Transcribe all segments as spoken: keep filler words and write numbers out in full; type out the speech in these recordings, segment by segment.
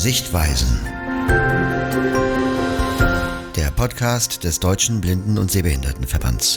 Sichtweisen. Der Podcast des Deutschen Blinden- und Sehbehindertenverbands.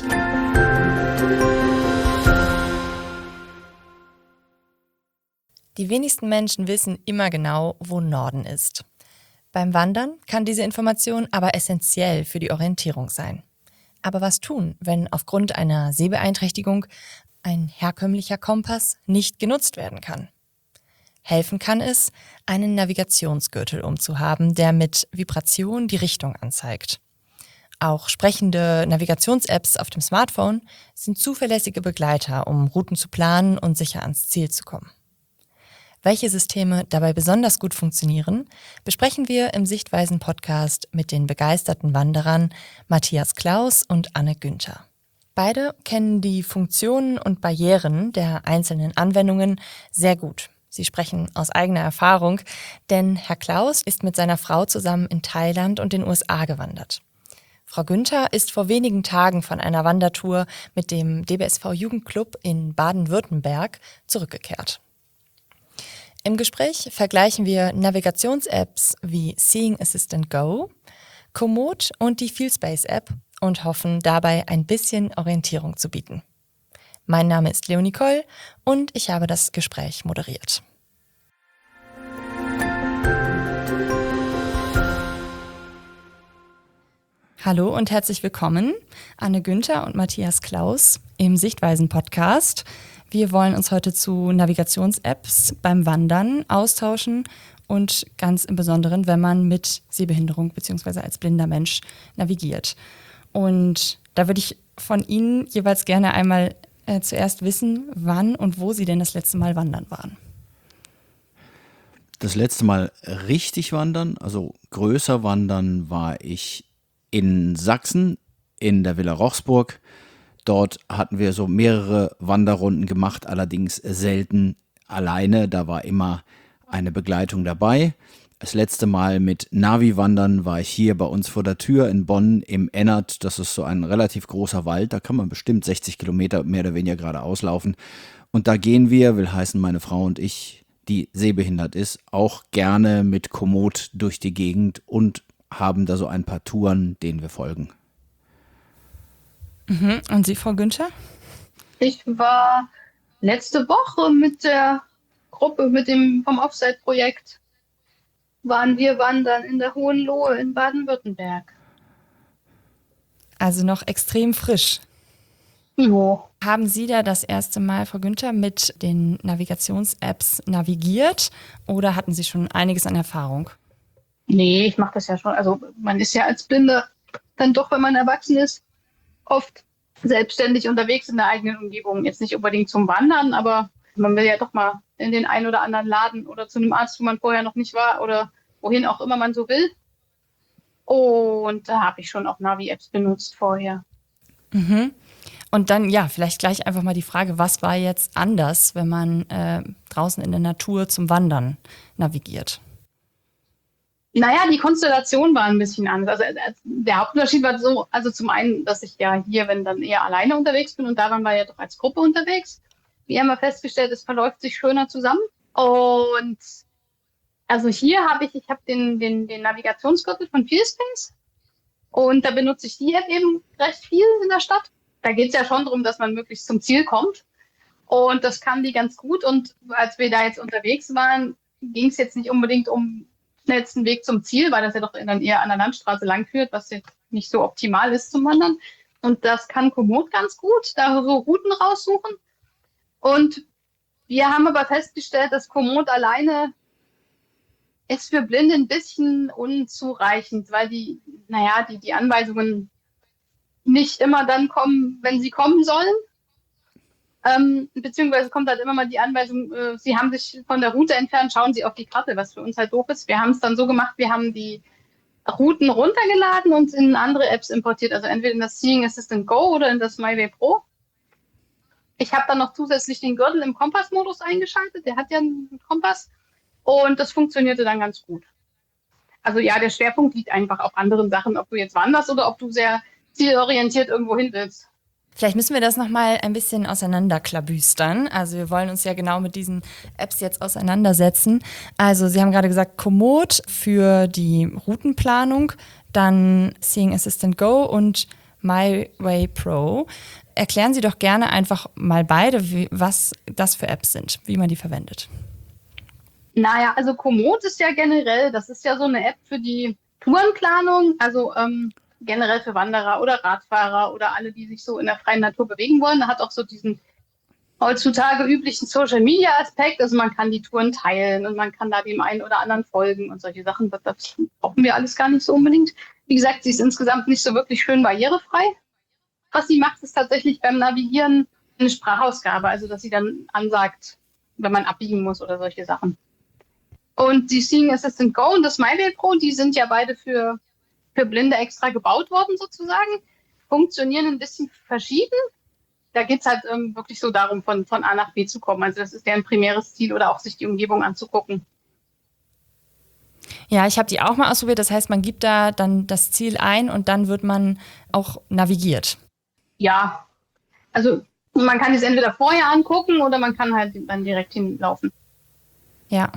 Die wenigsten Menschen wissen immer genau, wo Norden ist. Beim Wandern kann diese Information aber essentiell für die Orientierung sein. Aber was tun, wenn aufgrund einer Sehbeeinträchtigung ein herkömmlicher Kompass nicht genutzt werden kann? Helfen kann es, einen Navigationsgürtel umzuhaben, der mit Vibration die Richtung anzeigt. Auch sprechende Navigations-Apps auf dem Smartphone sind zuverlässige Begleiter, um Routen zu planen und sicher ans Ziel zu kommen. Welche Systeme dabei besonders gut funktionieren, besprechen wir im Sichtweisen-Podcast mit den begeisterten Wanderern Matthias Klaus und Anne Günther. Beide kennen die Funktionen und Barrieren der einzelnen Anwendungen sehr gut. Sie sprechen aus eigener Erfahrung, denn Herr Klaus ist mit seiner Frau zusammen in Thailand und den U S A gewandert. Frau Günther ist vor wenigen Tagen von einer Wandertour mit dem D B S V-Jugendclub in Baden-Württemberg zurückgekehrt. Im Gespräch vergleichen wir Navigations-Apps wie Seeing Assistant Go, Komoot und die Feelspace-App und hoffen dabei ein bisschen Orientierung zu bieten. Mein Name ist Leonie Koll und ich habe das Gespräch moderiert. Hallo und herzlich willkommen, Anne Günther und Matthias Klaus im Sichtweisen-Podcast. Wir wollen uns heute zu Navigations-Apps beim Wandern austauschen und ganz im Besonderen, wenn man mit Sehbehinderung bzw. als blinder Mensch navigiert. Und da würde ich von Ihnen jeweils gerne einmal äh, zuerst wissen, wann und wo Sie denn das letzte Mal wandern waren. Das letzte Mal richtig wandern, also größer wandern, war ich in Sachsen, in der Villa Rochsburg. Dort hatten wir so mehrere Wanderrunden gemacht, allerdings selten alleine. Da war immer eine Begleitung dabei. Das letzte Mal mit Navi-Wandern war ich hier bei uns vor der Tür in Bonn im Ennert. Das ist so ein relativ großer Wald. Da kann man bestimmt sechzig Kilometer mehr oder weniger geradeaus laufen. Und da gehen wir, will heißen meine Frau und ich, die sehbehindert ist, auch gerne mit Komoot durch die Gegend und haben da so ein paar Touren, denen wir folgen. Mhm. Und Sie, Frau Günther? Ich war letzte Woche mit der Gruppe, mit dem vom Offside-Projekt, waren wir wandern in der Hohenlohe in Baden-Württemberg. Also noch extrem frisch. Jo. Haben Sie da das erste Mal, Frau Günther, mit den Navigations-Apps navigiert oder hatten Sie schon einiges an Erfahrung? Nee, ich mache das ja schon. Also man ist ja als Blinder dann doch, wenn man erwachsen ist, oft selbstständig unterwegs in der eigenen Umgebung. Jetzt nicht unbedingt zum Wandern, aber man will ja doch mal in den einen oder anderen Laden oder zu einem Arzt, wo man vorher noch nicht war oder wohin auch immer man so will. Und da habe ich schon auch Navi-Apps benutzt vorher. Mhm. Und dann, ja, vielleicht gleich einfach mal die Frage, was war jetzt anders, wenn man äh, draußen in der Natur zum Wandern navigiert? Naja, die Konstellation war ein bisschen anders. Also äh, der Hauptunterschied war so, also zum einen, dass ich ja hier, wenn dann eher alleine unterwegs bin und da waren wir ja doch als Gruppe unterwegs. Wir haben ja festgestellt, es verläuft sich schöner zusammen. Und also hier habe ich, ich habe den, den, den Navigationsgürtel von Feelspace und da benutze ich die App eben recht viel in der Stadt. Da geht es ja schon darum, dass man möglichst zum Ziel kommt. Und das kann die ganz gut. Und als wir da jetzt unterwegs waren, ging es jetzt nicht unbedingt um schnellsten Weg zum Ziel, weil das ja doch dann eher an der Landstraße lang führt, was jetzt nicht so optimal ist zum Wandern. Und das kann Komoot ganz gut, da so Routen raussuchen. Und wir haben aber festgestellt, dass Komoot alleine ist für Blinde ein bisschen unzureichend, weil die, naja, die, die Anweisungen nicht immer dann kommen, wenn sie kommen sollen. Ähm, beziehungsweise kommt halt immer mal die Anweisung, äh, Sie haben sich von der Route entfernt, schauen Sie auf die Karte, was für uns halt doof ist. Wir haben es dann so gemacht, wir haben die Routen runtergeladen und in andere Apps importiert, also entweder in das Seeing Assistant Go oder in das MyWay Pro. Ich habe dann noch zusätzlich den Gürtel im Kompassmodus eingeschaltet, der hat ja einen Kompass und das funktionierte dann ganz gut. Also ja, der Schwerpunkt liegt einfach auf anderen Sachen, ob du jetzt wanderst oder ob du sehr zielorientiert irgendwo hin willst. Vielleicht müssen wir das nochmal ein bisschen auseinanderklabüstern. Also wir wollen uns ja genau mit diesen Apps jetzt auseinandersetzen. Also Sie haben gerade gesagt, Komoot für die Routenplanung, dann Seeing Assistant Go und MyWay Pro. Erklären Sie doch gerne einfach mal beide, wie, was das für Apps sind, wie man die verwendet. Naja, also Komoot ist ja generell, das ist ja so eine App für die Tourenplanung, also ähm, generell für Wanderer oder Radfahrer oder alle, die sich so in der freien Natur bewegen wollen. Da hat auch so diesen heutzutage üblichen Social-Media-Aspekt, also man kann die Touren teilen und man kann da dem einen oder anderen folgen und solche Sachen. Das, das brauchen wir alles gar nicht so unbedingt. Wie gesagt, sie ist insgesamt nicht so wirklich schön barrierefrei. Was sie macht, ist tatsächlich beim Navigieren eine Sprachausgabe, also dass sie dann ansagt, wenn man abbiegen muss oder solche Sachen. Und die Seeing Assistant Go und das MyWay Pro, die sind ja beide für, für Blinde extra gebaut worden sozusagen, funktionieren ein bisschen verschieden. Da geht es halt ähm, wirklich so darum, von, von A nach B zu kommen. Also das ist deren primäres Ziel oder auch sich die Umgebung anzugucken. Ja, ich habe die auch mal ausprobiert. Das heißt, man gibt da dann das Ziel ein und dann wird man auch navigiert. Ja, also man kann es entweder vorher angucken oder man kann halt dann direkt hinlaufen. Ja.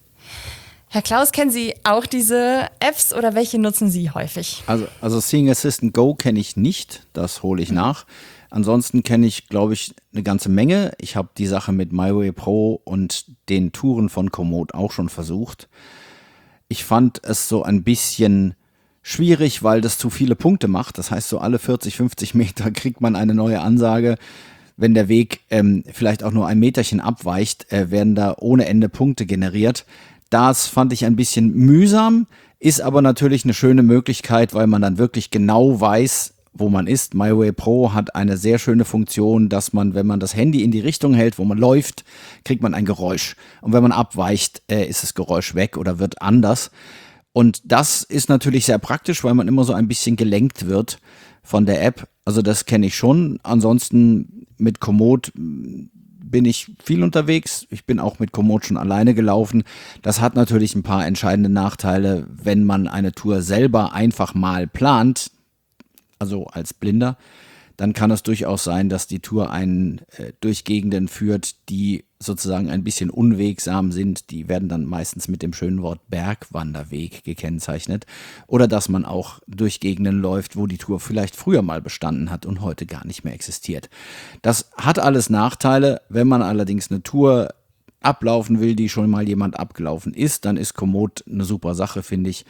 Herr Klaus, kennen Sie auch diese Apps oder welche nutzen Sie häufig? Also, also Seeing Assistant Go kenne ich nicht, das hole ich nach. Ansonsten kenne ich, glaube ich, eine ganze Menge. Ich habe die Sache mit MyWay Pro und den Touren von Komoot auch schon versucht. Ich fand es so ein bisschen schwierig, weil das zu viele Punkte macht. Das heißt, so alle vierzig, fünfzig Meter kriegt man eine neue Ansage. Wenn der Weg ähm, vielleicht auch nur ein Meterchen abweicht, äh, werden da ohne Ende Punkte generiert. Das fand ich ein bisschen mühsam, ist aber natürlich eine schöne Möglichkeit, weil man dann wirklich genau weiß, wo man ist. MyWay Pro hat eine sehr schöne Funktion, dass man, wenn man das Handy in die Richtung hält, wo man läuft, kriegt man ein Geräusch. Und wenn man abweicht, äh, ist das Geräusch weg oder wird anders. Und das ist natürlich sehr praktisch, weil man immer so ein bisschen gelenkt wird von der App. Also das kenne ich schon. Ansonsten mit Komoot bin ich viel unterwegs. Ich bin auch mit Komoot schon alleine gelaufen. Das hat natürlich ein paar entscheidende Nachteile, wenn man eine Tour selber einfach mal plant, also als Blinder, dann kann es durchaus sein, dass die Tour einen äh, durch Gegenden führt, die sozusagen ein bisschen unwegsam sind. Die werden dann meistens mit dem schönen Wort Bergwanderweg gekennzeichnet. Oder dass man auch durch Gegenden läuft, wo die Tour vielleicht früher mal bestanden hat und heute gar nicht mehr existiert. Das hat alles Nachteile. Wenn man allerdings eine Tour ablaufen will, die schon mal jemand abgelaufen ist, dann ist Komoot eine super Sache, finde ich.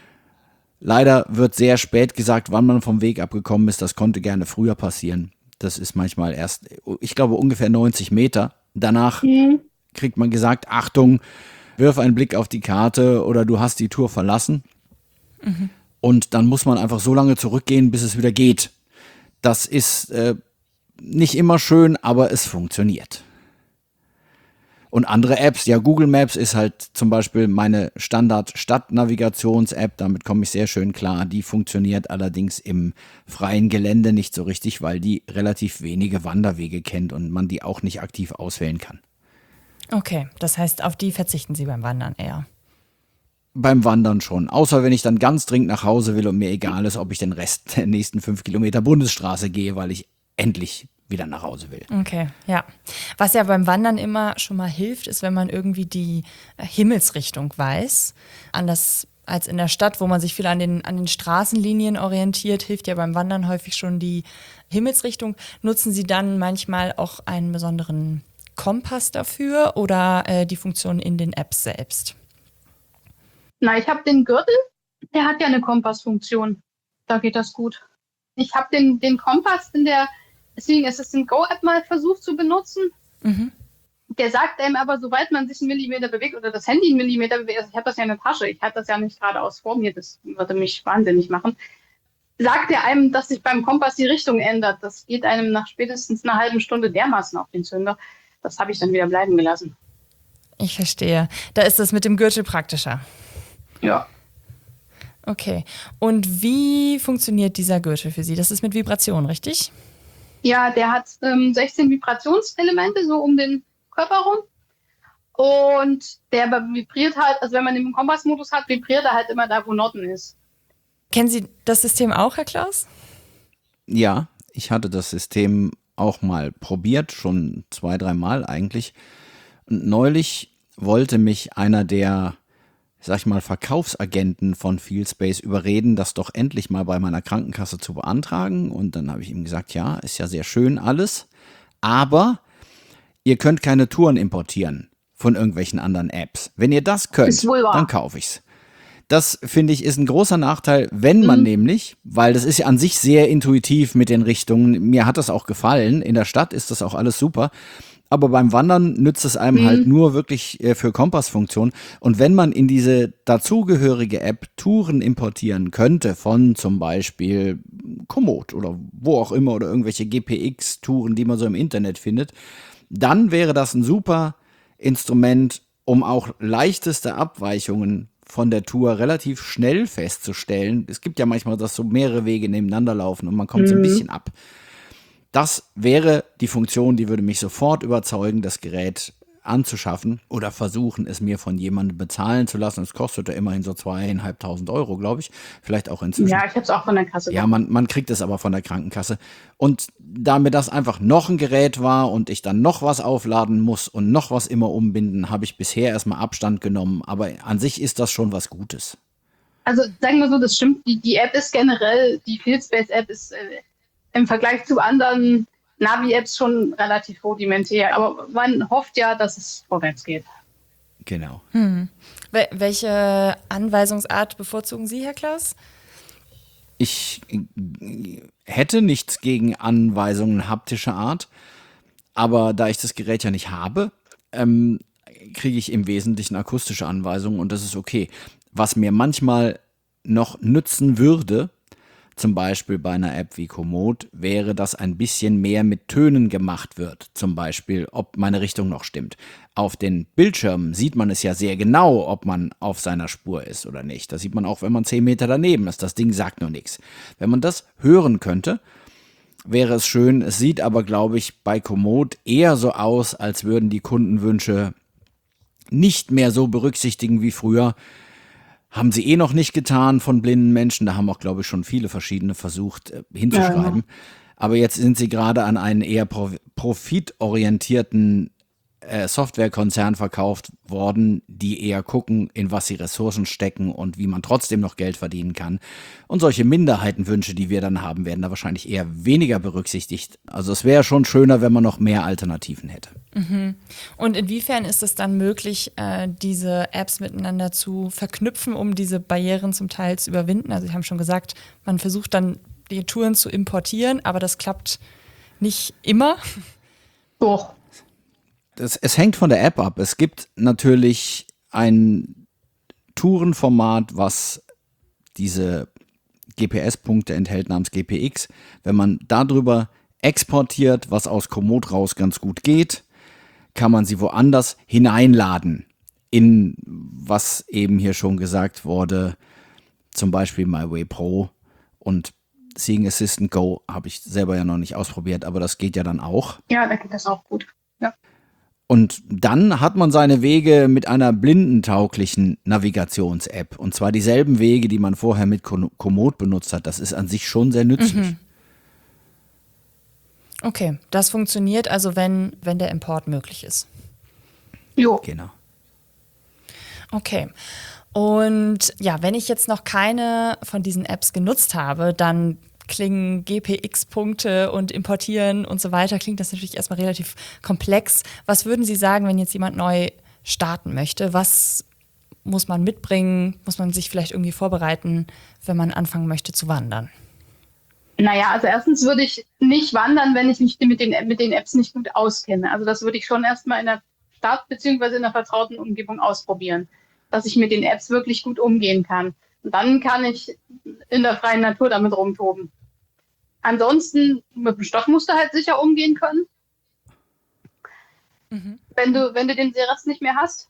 Leider wird sehr spät gesagt, wann man vom Weg abgekommen ist. Das konnte gerne früher passieren. Das ist manchmal erst, ich glaube, ungefähr neunzig Meter. Danach mhm. kriegt man gesagt, Achtung, wirf einen Blick auf die Karte oder du hast die Tour verlassen. Mhm. Und dann muss man einfach so lange zurückgehen, bis es wieder geht. Das ist äh, nicht immer schön, aber es funktioniert. Und andere Apps, ja, Google Maps ist halt zum Beispiel meine Standard-Stadtnavigations-App, damit komme ich sehr schön klar. Die funktioniert allerdings im freien Gelände nicht so richtig, weil die relativ wenige Wanderwege kennt und man die auch nicht aktiv auswählen kann. Okay, das heißt, auf die verzichten Sie beim Wandern eher? Beim Wandern schon, außer wenn ich dann ganz dringend nach Hause will und mir egal ist, ob ich den Rest der nächsten fünf Kilometer Bundesstraße gehe, weil ich endlich wieder nach Hause will. Okay, ja. Was ja beim Wandern immer schon mal hilft, ist, wenn man irgendwie die Himmelsrichtung weiß. Anders als in der Stadt, wo man sich viel an den, an den Straßenlinien orientiert, hilft ja beim Wandern häufig schon die Himmelsrichtung. Nutzen Sie dann manchmal auch einen besonderen Kompass dafür oder äh, die Funktion in den Apps selbst? Na, ich habe den Gürtel, der hat ja eine Kompassfunktion. Da geht das gut. Ich habe den, den Kompass in der Seeing Assistant Go App mal versucht zu benutzen. Mhm. Der sagt einem aber, sobald man sich einen Millimeter bewegt oder das Handy einen Millimeter bewegt, also ich habe das ja in der Tasche, ich hatte das ja nicht geradeaus vor mir, das würde mich wahnsinnig machen, sagt er einem, dass sich beim Kompass die Richtung ändert. Das geht einem nach spätestens einer halben Stunde dermaßen auf den Zünder. Das habe ich dann wieder bleiben gelassen. Ich verstehe. Da ist das mit dem Gürtel praktischer. Ja. Okay. Und wie funktioniert dieser Gürtel für Sie? Das ist mit Vibration, richtig? Ja, der hat ähm, sechzehn Vibrationselemente so um den Körper rum und der vibriert halt, also wenn man den Kompassmodus hat, vibriert er halt immer da, wo Norden ist. Kennen Sie das System auch, Herr Klaus? Ja, Ich hatte das System auch mal probiert, schon zwei, dreimal eigentlich. Und neulich wollte mich einer der, sag ich mal, Verkaufsagenten von Fieldspace überreden, das doch endlich mal bei meiner Krankenkasse zu beantragen. Und dann habe ich ihm gesagt, ja, ist ja sehr schön alles, aber ihr könnt keine Touren importieren von irgendwelchen anderen Apps. Wenn ihr das könnt, Ist wohl wahr. dann kaufe ich's. Das, finde ich, ist ein großer Nachteil, wenn man Mhm. nämlich, weil das ist ja an sich sehr intuitiv mit den Richtungen, mir hat das auch gefallen, in der Stadt ist das auch alles super, aber beim Wandern nützt es einem Mhm. halt nur wirklich äh, für Kompassfunktion. Und wenn man in diese dazugehörige App Touren importieren könnte, von zum Beispiel Komoot oder wo auch immer oder irgendwelche G P X-Touren, die man so im Internet findet, dann wäre das ein super Instrument, um auch leichteste Abweichungen von der Tour relativ schnell festzustellen. Es gibt ja manchmal, dass so mehrere Wege nebeneinander laufen und man kommt so ein Mhm. bisschen ab. Das wäre die Funktion, die würde mich sofort überzeugen, das Gerät anzuschaffen oder versuchen, es mir von jemandem bezahlen zu lassen. Es kostet ja immerhin so zweieinhalbtausend Euro, glaube ich. Vielleicht auch inzwischen. Ja, ich habe es auch von der Kasse. Ja, man, man kriegt es aber von der Krankenkasse. Und da mir das einfach noch ein Gerät war und ich dann noch was aufladen muss und noch was immer umbinden, habe ich bisher erstmal Abstand genommen. Aber an sich ist das schon was Gutes. Also sagen wir so, das stimmt. Die, die App ist generell, die Fieldspace-App ist äh, im Vergleich zu anderen Navi-Apps schon relativ rudimentär. Aber man hofft ja, dass es vorwärts geht. Genau. Wel welche Anweisungsart bevorzugen Sie, Herr Klaus? Ich äh, hätte nichts gegen Anweisungen haptischer Art, aber da ich das Gerät ja nicht habe, ähm, kriege ich im Wesentlichen akustische Anweisungen und das ist okay. Was mir manchmal noch nützen würde, zum Beispiel bei einer App wie Komoot, wäre, dass ein bisschen mehr mit Tönen gemacht wird. Zum Beispiel, ob meine Richtung noch stimmt. Auf den Bildschirmen sieht man es ja sehr genau, ob man auf seiner Spur ist oder nicht. Das sieht man auch, wenn man zehn Meter daneben ist. Das Ding sagt nur nichts. Wenn man das hören könnte, wäre es schön. Es sieht aber, glaube ich, bei Komoot eher so aus, als würden die Kundenwünsche nicht mehr so berücksichtigen wie früher. Haben sie eh noch nicht getan von blinden Menschen. Da haben auch, glaube ich, schon viele verschiedene versucht äh, hinzuschreiben. Ja. Aber jetzt sind sie gerade an einen eher pro profitorientierten äh, Softwarekonzern verkauft worden, die eher gucken, in was sie Ressourcen stecken und wie man trotzdem noch Geld verdienen kann. Und solche Minderheitenwünsche, die wir dann haben, werden da wahrscheinlich eher weniger berücksichtigt. Also es wäre schon schöner, wenn man noch mehr Alternativen hätte. Und inwiefern ist es dann möglich, äh, diese Apps miteinander zu verknüpfen, um diese Barrieren zum Teil zu überwinden? Also Sie haben schon gesagt, man versucht dann die Touren zu importieren, aber das klappt nicht immer. Doch. Das, es hängt von der App ab. Es gibt natürlich ein Tourenformat, was diese G P S-Punkte enthält namens G P X. Wenn man darüber exportiert, was aus Komoot raus ganz gut geht, kann man sie woanders hineinladen. In, was eben hier schon gesagt wurde, zum Beispiel MyWay Pro und Seeing Assistant Go habe ich selber ja noch nicht ausprobiert, aber das geht ja dann auch. Ja, da geht das auch gut. Ja. Und dann hat man seine Wege mit einer blindentauglichen Navigations-App. Und zwar dieselben Wege, die man vorher mit Komoot benutzt hat. Das ist an sich schon sehr nützlich. Mhm. Okay, das funktioniert also, wenn, wenn der Import möglich ist. Jo. Genau. Okay. Und ja, wenn ich jetzt noch keine von diesen Apps genutzt habe, dann klingen G P X-Punkte und Importieren und so weiter, klingt das natürlich erstmal relativ komplex. Was würden Sie sagen, wenn jetzt jemand neu starten möchte? Was muss man mitbringen? Muss man sich vielleicht irgendwie vorbereiten, wenn man anfangen möchte zu wandern? Naja, also erstens würde ich nicht wandern, wenn ich mich mit den, mit den Apps nicht gut auskenne. Also das würde ich schon erstmal in der Stadt beziehungsweise in einer vertrauten Umgebung ausprobieren, dass ich mit den Apps wirklich gut umgehen kann. Und dann kann ich in der freien Natur damit rumtoben. Ansonsten mit dem Stoff musst du halt sicher umgehen können. Mhm. Wenn du, wenn du den Rest nicht mehr hast.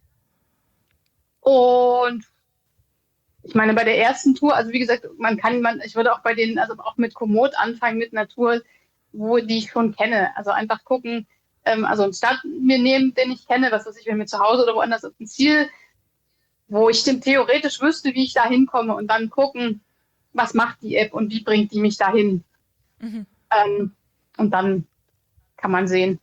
Und ich meine, bei der ersten Tour, also wie gesagt, man kann, man, ich würde auch bei denen, also auch mit Komoot anfangen, mit einer Tour, wo die ich schon kenne. Also einfach gucken, ähm, also einen Start mir nehmen, den ich kenne, was weiß ich, wenn mir zu Hause oder woanders ist ein Ziel, wo ich dem theoretisch wüsste, wie ich da hinkomme und dann gucken, was macht die App und wie bringt die mich dahin. Mhm. Ähm, und dann kann man sehen.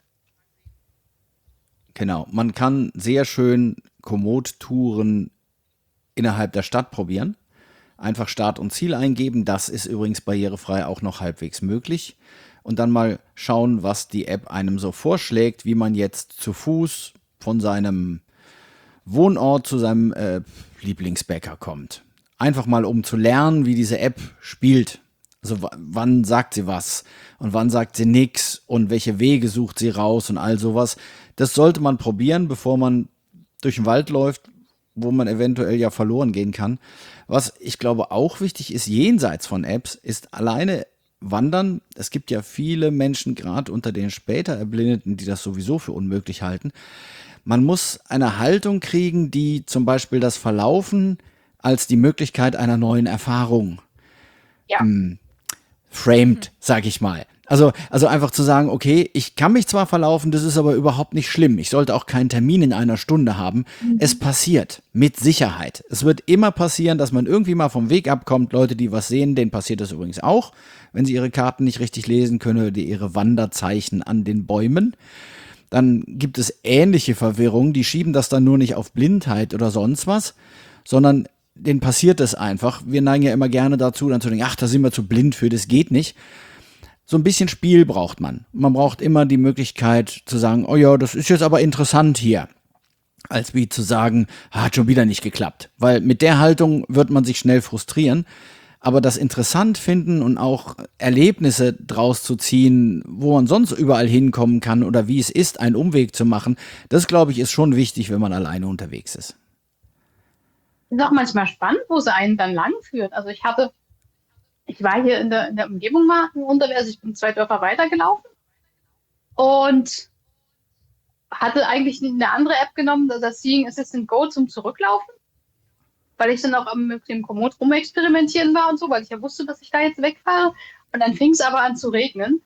Genau, man kann sehr schön Komoot-Touren innerhalb der Stadt probieren. Einfach Start und Ziel eingeben. Das ist übrigens barrierefrei auch noch halbwegs möglich. Und dann mal schauen, was die App einem so vorschlägt, wie man jetzt zu Fuß von seinem Wohnort zu seinem äh, Lieblingsbäcker kommt. Einfach mal, um zu lernen, wie diese App spielt. Also w- wann sagt sie was und wann sagt sie nix und welche Wege sucht sie raus und all sowas. Das sollte man probieren, bevor man durch den Wald läuft, wo man eventuell ja verloren gehen kann. Was ich glaube auch wichtig ist, jenseits von Apps, ist alleine Wandern. Es gibt ja viele Menschen, gerade unter den später Erblindeten, die das sowieso für unmöglich halten. Man muss eine Haltung kriegen, die zum Beispiel das Verlaufen als die Möglichkeit einer neuen Erfahrung Ja. framed, sag ich mal. Also, also einfach zu sagen, okay, ich kann mich zwar verlaufen, das ist aber überhaupt nicht schlimm. Ich sollte auch keinen Termin in einer Stunde haben. Es passiert, mit Sicherheit. Es wird immer passieren, dass man irgendwie mal vom Weg abkommt. Leute, die was sehen, denen passiert das übrigens auch, wenn sie ihre Karten nicht richtig lesen können oder ihre Wanderzeichen an den Bäumen. Dann gibt es ähnliche Verwirrungen, die schieben das dann nur nicht auf Blindheit oder sonst was, sondern denen passiert es einfach. Wir neigen ja immer gerne dazu, dann zu denken, ach, da sind wir zu blind für, das geht nicht. So ein bisschen Spiel braucht man. Man braucht immer die Möglichkeit zu sagen, oh ja, das ist jetzt aber interessant hier. Als wie zu sagen, hat schon wieder nicht geklappt. Weil mit der Haltung wird man sich schnell frustrieren. Aber das interessant finden und auch Erlebnisse draus zu ziehen, wo man sonst überall hinkommen kann oder wie es ist, einen Umweg zu machen, das glaube ich ist schon wichtig, wenn man alleine unterwegs ist. Ist auch manchmal spannend, wo sie einen dann lang führt. Also ich hatte, ich war hier in der, in der Umgebung mal unterwegs, also ich bin zwei Dörfer weitergelaufen und hatte eigentlich eine andere App genommen, das Seeing Assistant Go zum Zurücklaufen, weil ich dann auch am- mit dem Komoot rumexperimentieren war und so, weil ich ja wusste, dass ich da jetzt wegfahre. Und dann fing es aber an zu regnen.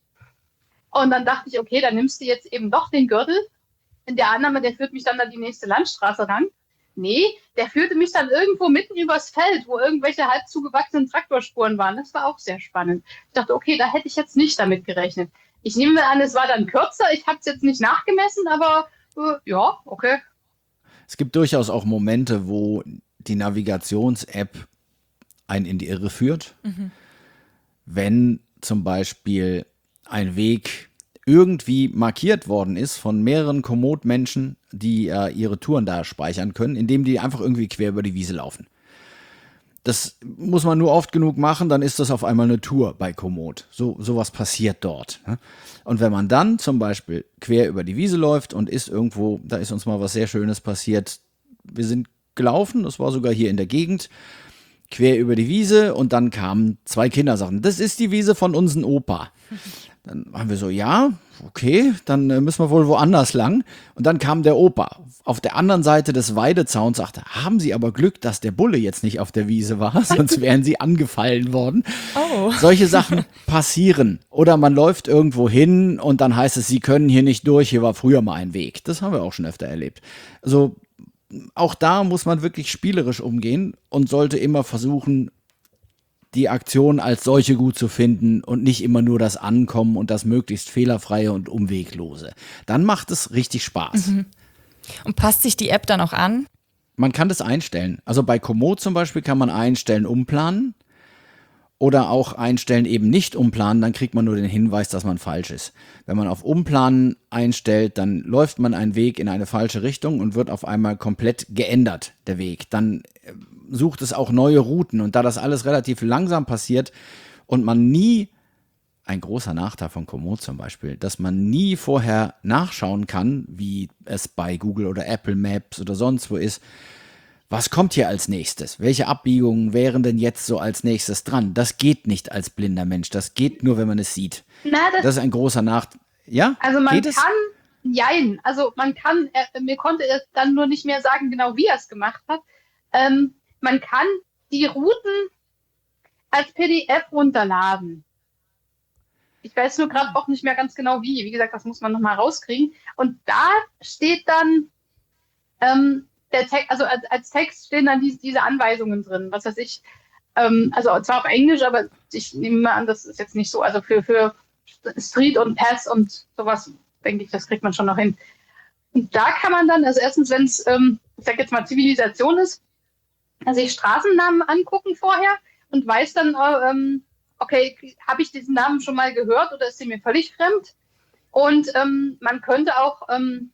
Und dann dachte ich, okay, dann nimmst du jetzt eben doch den Gürtel. In der Annahme, der führt mich dann an die nächste Landstraße ran. Nee, der führte mich dann irgendwo mitten übers Feld, wo irgendwelche halb zugewachsenen Traktorspuren waren. Das war auch sehr spannend. Ich dachte, okay, da hätte ich jetzt nicht damit gerechnet. Ich nehme mal an, es war dann kürzer. Ich habe es jetzt nicht nachgemessen, aber äh, ja, okay. Es gibt durchaus auch Momente, wo die Navigations-App einen in die Irre führt. Wenn zum Beispiel ein Weg irgendwie markiert worden ist von mehreren Komoot-Menschen, die äh, ihre Touren da speichern können, indem die einfach irgendwie quer über die Wiese laufen. Das muss man nur oft genug machen, dann ist das auf einmal eine Tour bei Komoot. So sowas passiert dort. Ne? Und wenn man dann zum Beispiel quer über die Wiese läuft und ist irgendwo, da ist uns mal was sehr Schönes passiert. Wir sind gelaufen, das war sogar hier in der Gegend, quer über die Wiese und dann kamen zwei Kinder, sagten, das ist die Wiese von unserem Opa. Dann haben wir so, ja, okay, dann äh, müssen wir wohl woanders lang. Und dann kam der Opa. Auf der anderen Seite des Weidezauns sagte, haben Sie aber Glück, dass der Bulle jetzt nicht auf der Wiese war, sonst wären Sie angefallen worden. Oh. Solche Sachen passieren. Oder man läuft irgendwo hin und dann heißt es, Sie können hier nicht durch, hier war früher mal ein Weg. Das haben wir auch schon öfter erlebt. Also auch da muss man wirklich spielerisch umgehen und sollte immer versuchen, die Aktion als solche gut zu finden und nicht immer nur das Ankommen und das möglichst fehlerfreie und umweglose. Dann macht es richtig Spaß. Und passt sich die App dann auch an? Man kann das einstellen. Also bei Komoot zum Beispiel kann man einstellen, umplanen oder auch einstellen, eben nicht umplanen, dann kriegt man nur den Hinweis, dass man falsch ist. Wenn man auf Umplanen einstellt, dann läuft man einen Weg in eine falsche Richtung und wird auf einmal komplett geändert, der Weg. Dann äh, sucht es auch neue Routen und da das alles relativ langsam passiert und man nie, ein großer Nachteil von Komoot zum Beispiel, dass man nie vorher nachschauen kann, wie es bei Google oder Apple Maps oder sonst wo ist, was kommt hier als nächstes? Welche Abbiegungen wären denn jetzt so als nächstes dran? Das geht nicht als blinder Mensch. Das geht nur, wenn man es sieht. Na, das, Das ist ein großer Nachteil. Ja? also man geht es? kann, jein, also man kann, er, mir konnte er dann nur nicht mehr sagen, genau wie er es gemacht hat. Ähm, man kann die Routen als P D F runterladen. Ich weiß nur gerade auch nicht mehr ganz genau wie. Wie gesagt, das muss man nochmal rauskriegen. Und da steht dann, ähm, der Text, also als, als Text stehen dann diese, diese Anweisungen drin. Was weiß ich, Ähm, also zwar auf Englisch, aber ich nehme mal an, das ist jetzt nicht so. Also für, für Street und Pass und sowas, denke ich, das kriegt man schon noch hin. Und da kann man dann, also erstens, wenn es, ähm, ich sag jetzt mal, Zivilisation ist, also sich Straßennamen angucken vorher und weiß dann, äh, ähm, okay, habe ich diesen Namen schon mal gehört oder ist sie mir völlig fremd? Und ähm, man könnte auch, ähm,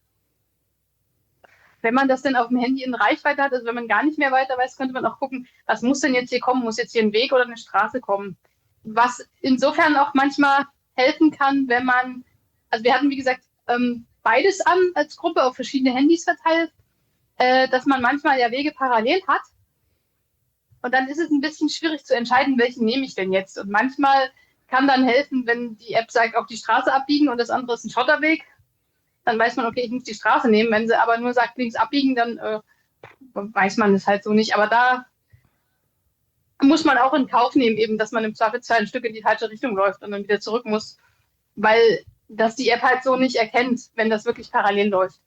wenn man das denn auf dem Handy in Reichweite hat, also wenn man gar nicht mehr weiter weiß, könnte man auch gucken, was muss denn jetzt hier kommen? Muss jetzt hier ein Weg oder eine Straße kommen? Was insofern auch manchmal helfen kann, wenn man, also wir hatten, wie gesagt, ähm, beides an als Gruppe auf verschiedene Handys verteilt, äh, dass man manchmal ja Wege parallel hat. Und dann ist es ein bisschen schwierig zu entscheiden, welchen nehme ich denn jetzt. Und manchmal kann dann helfen, wenn die App sagt, auf die Straße abbiegen und das andere ist ein Schotterweg, dann weiß man, okay, ich muss die Straße nehmen. Wenn sie aber nur sagt, links abbiegen, dann äh, weiß man es halt so nicht. Aber da muss man auch in Kauf nehmen, eben, dass man im Zweifelsfall ein Stück in die falsche Richtung läuft und dann wieder zurück muss, weil das die App halt so nicht erkennt, wenn das wirklich parallel läuft.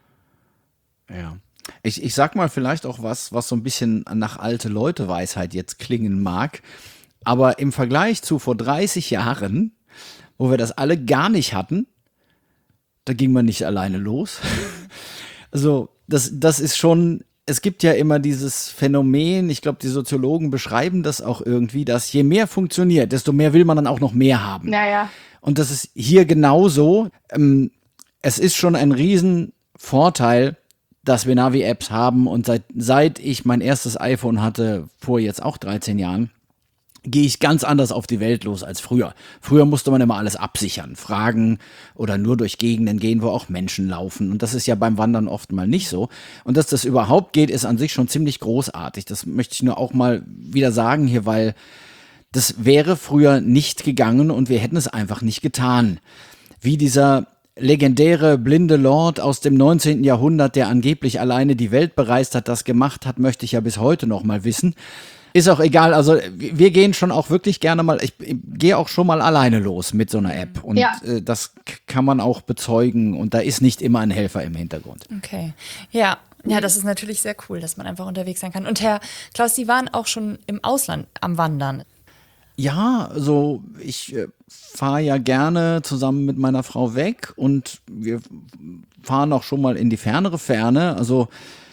Ja. Ich, ich sag mal vielleicht auch was, was so ein bisschen nach alte Leute-Weisheit jetzt klingen mag. Aber im Vergleich zu vor dreißig Jahren, wo wir das alle gar nicht hatten, da ging man nicht alleine los. Also das, das ist schon, es gibt ja immer dieses Phänomen, ich glaube, die Soziologen beschreiben das auch irgendwie, dass je mehr funktioniert, desto mehr will man dann auch noch mehr haben. Naja. Und das ist hier genauso. Ähm, es ist schon ein Riesenvorteil, dass wir Navi-Apps haben. Und seit, seit ich mein erstes iPhone hatte, vor jetzt auch dreizehn Jahren, gehe ich ganz anders auf die Welt los als früher. Früher musste man immer alles absichern, fragen oder nur durch Gegenden gehen, wo auch Menschen laufen. Und das ist ja beim Wandern oft mal nicht so. Und dass das überhaupt geht, ist an sich schon ziemlich großartig. Das möchte ich nur auch mal wieder sagen hier, weil das wäre früher nicht gegangen und wir hätten es einfach nicht getan. Wie dieser legendäre blinde Lord aus dem neunzehnten Jahrhundert, der angeblich alleine die Welt bereist hat, das gemacht hat, möchte ich ja bis heute noch mal wissen. Ist auch egal, also wir gehen schon auch wirklich gerne mal, ich, ich gehe auch schon mal alleine los mit so einer App und ja. äh, das k- kann man auch bezeugen und da ist nicht immer ein Helfer im Hintergrund. Okay, ja. Ja, das ist natürlich sehr cool, dass man einfach unterwegs sein kann. Und Herr Klaus, Sie waren auch schon im Ausland am Wandern. Ja, also ich äh, fahre ja gerne zusammen mit meiner Frau weg und wir fahren auch schon mal in die fernere Ferne, also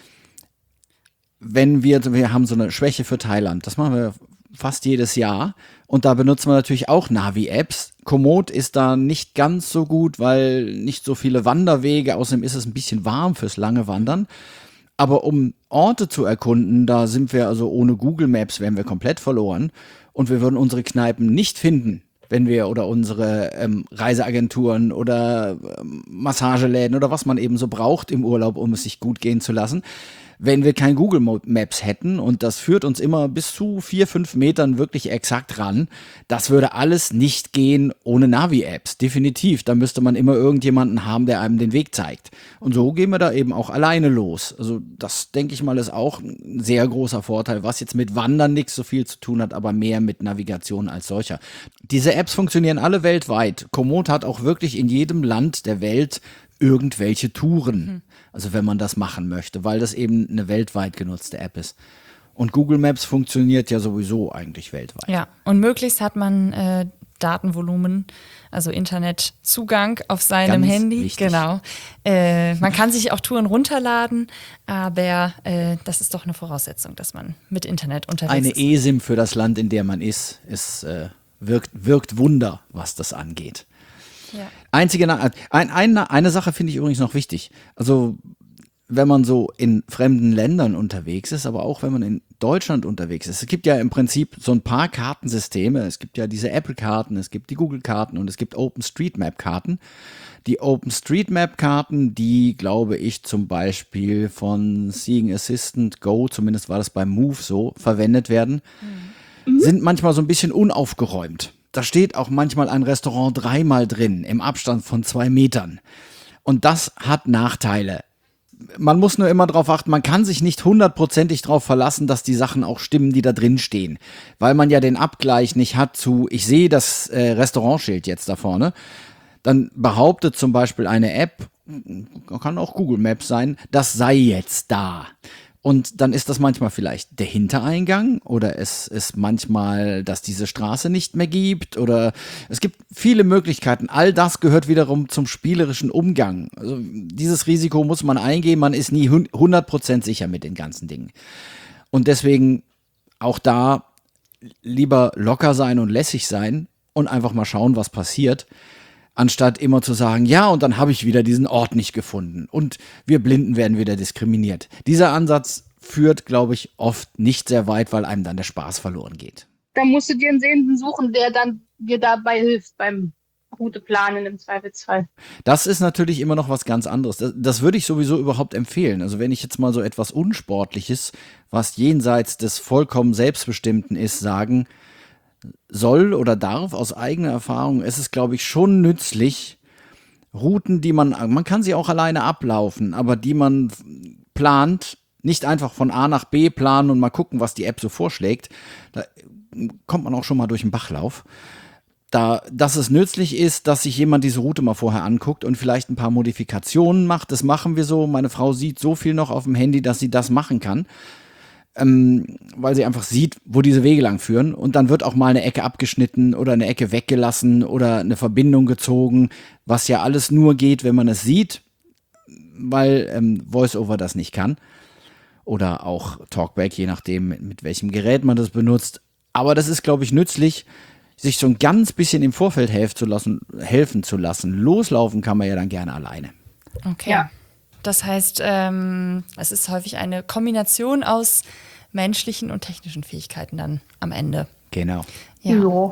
wenn wir, wir haben so eine Schwäche für Thailand, das machen wir fast jedes Jahr und da benutzen wir natürlich auch Navi-Apps. Komoot ist da nicht ganz so gut, weil nicht so viele Wanderwege, außerdem ist es ein bisschen warm fürs lange Wandern. Aber um Orte zu erkunden, da sind wir also ohne Google Maps, wären wir komplett verloren und wir würden unsere Kneipen nicht finden, wenn wir oder unsere ähm, Reiseagenturen oder ähm, Massageläden oder was man eben so braucht im Urlaub, um es sich gut gehen zu lassen, wenn wir kein Google Maps hätten und das führt uns immer bis zu vier, fünf Metern wirklich exakt ran. Das würde alles nicht gehen ohne Navi-Apps, definitiv. Da müsste man immer irgendjemanden haben, der einem den Weg zeigt. Und so gehen wir da eben auch alleine los. Also das, denke ich mal, ist auch ein sehr großer Vorteil, was jetzt mit Wandern nichts so viel zu tun hat, aber mehr mit Navigation als solcher. Diese Apps funktionieren alle weltweit. Komoot hat auch wirklich in jedem Land der Welt irgendwelche Touren. Mhm. Also wenn man das machen möchte, weil das eben eine weltweit genutzte App ist. Und Google Maps funktioniert ja sowieso eigentlich weltweit. Ja, und möglichst hat man äh, Datenvolumen, also Internetzugang auf seinem Ganz Handy. wichtig. Genau. Äh, man kann sich auch Touren runterladen, aber äh, das ist doch eine Voraussetzung, dass man mit Internet unterwegs Eine ist. E S I M für das Land, in dem man ist, ist äh, wirkt, wirkt Wunder, was das angeht. Ja. Einzige, ein, eine, eine Sache finde ich übrigens noch wichtig. Also wenn man so in fremden Ländern unterwegs ist, aber auch wenn man in Deutschland unterwegs ist. Es gibt ja im Prinzip so ein paar Kartensysteme. Es gibt ja diese Apple-Karten, es gibt die Google-Karten und es gibt OpenStreetMap-Karten. Die OpenStreetMap-Karten, die, glaube ich, zum Beispiel von Seeing Assistant Go, zumindest war das beim Move so, verwendet werden, mhm. sind manchmal so ein bisschen unaufgeräumt. Da steht auch manchmal ein Restaurant dreimal drin, im Abstand von zwei Metern. Und das hat Nachteile. Man muss nur immer darauf achten, man kann sich nicht hundertprozentig darauf verlassen, dass die Sachen auch stimmen, die da drin stehen. Weil man ja den Abgleich nicht hat zu, ich sehe das äh, Restaurantschild jetzt da vorne. Dann behauptet zum Beispiel eine App, kann auch Google Maps sein, das sei jetzt da. Und dann ist das manchmal vielleicht der Hintereingang oder es ist manchmal, dass diese Straße nicht mehr gibt oder es gibt viele Möglichkeiten. All das gehört wiederum zum spielerischen Umgang. Also dieses Risiko muss man eingehen, man ist nie hundert Prozent sicher mit den ganzen Dingen. Und deswegen auch da lieber locker sein und lässig sein und einfach mal schauen, was passiert, anstatt immer zu sagen, ja, und dann habe ich wieder diesen Ort nicht gefunden und wir Blinden werden wieder diskriminiert. Dieser Ansatz führt, glaube ich, oft nicht sehr weit, weil einem dann der Spaß verloren geht. Da musst du dir einen Sehenden suchen, der dann dir dabei hilft beim Route planen im Zweifelsfall. Das ist natürlich immer noch was ganz anderes. Das, das würde ich sowieso überhaupt empfehlen. Also wenn ich jetzt mal so etwas Unsportliches, was jenseits des vollkommen Selbstbestimmten ist, sagen soll oder darf, aus eigener Erfahrung, ist es, glaube ich, schon nützlich, Routen, die man, man kann sie auch alleine ablaufen, aber die man plant, nicht einfach von A nach B planen und mal gucken, was die App so vorschlägt. Da kommt man auch schon mal durch den Bachlauf. Da, dass es nützlich ist, dass sich jemand diese Route mal vorher anguckt und vielleicht ein paar Modifikationen macht. Das machen wir so. Meine Frau sieht so viel noch auf dem Handy, dass sie das machen kann. Ähm, weil sie einfach sieht, wo diese Wege lang führen. Und dann wird auch mal eine Ecke abgeschnitten oder eine Ecke weggelassen oder eine Verbindung gezogen, was ja alles nur geht, wenn man es sieht, weil ähm, VoiceOver das nicht kann. Oder auch Talkback, je nachdem, mit, mit welchem Gerät man das benutzt. Aber das ist, glaube ich, nützlich, sich so ein ganz bisschen im Vorfeld helfen zu lassen, helfen zu lassen. Loslaufen kann man ja dann gerne alleine. Okay. Ja. Das heißt, ähm, es ist häufig eine Kombination aus menschlichen und technischen Fähigkeiten dann am Ende. Genau. Ja. So.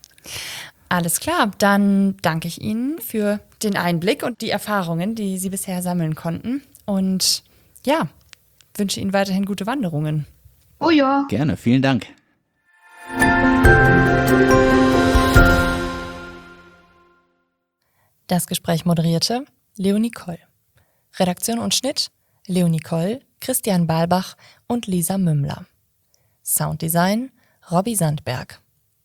Alles klar, dann danke ich Ihnen für den Einblick und die Erfahrungen, die Sie bisher sammeln konnten. Und ja, wünsche Ihnen weiterhin gute Wanderungen. Oh ja. Gerne, vielen Dank. Das Gespräch moderierte Leonie Koll. Redaktion und Schnitt Leonie Koll, Christian Balbach und Lisa Mümmler. Sounddesign Robby Sandberg.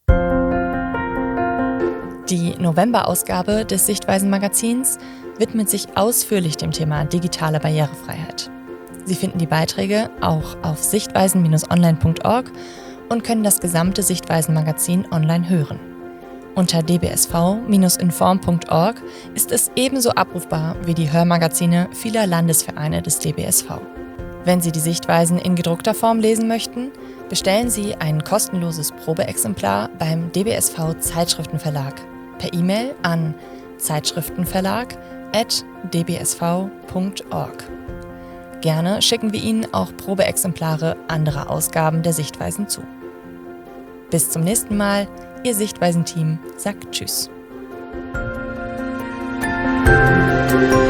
Die November-Ausgabe des Sichtweisen-Magazins widmet sich ausführlich dem Thema digitale Barrierefreiheit. Sie finden die Beiträge auch auf sichtweisen Bindestrich online Punkt org und können das gesamte Sichtweisen-Magazin online hören. Unter d b s v Bindestrich inform Punkt org ist es ebenso abrufbar wie die Hörmagazine vieler Landesvereine des D B S V. Wenn Sie die Sichtweisen in gedruckter Form lesen möchten, bestellen Sie ein kostenloses Probeexemplar beim D B S V Zeitschriftenverlag per E-Mail an zeitschriftenverlag at d b s v Punkt org. Gerne schicken wir Ihnen auch Probeexemplare anderer Ausgaben der Sichtweisen zu. Bis zum nächsten Mal. Ihr Sichtweisen-Team sagt Tschüss.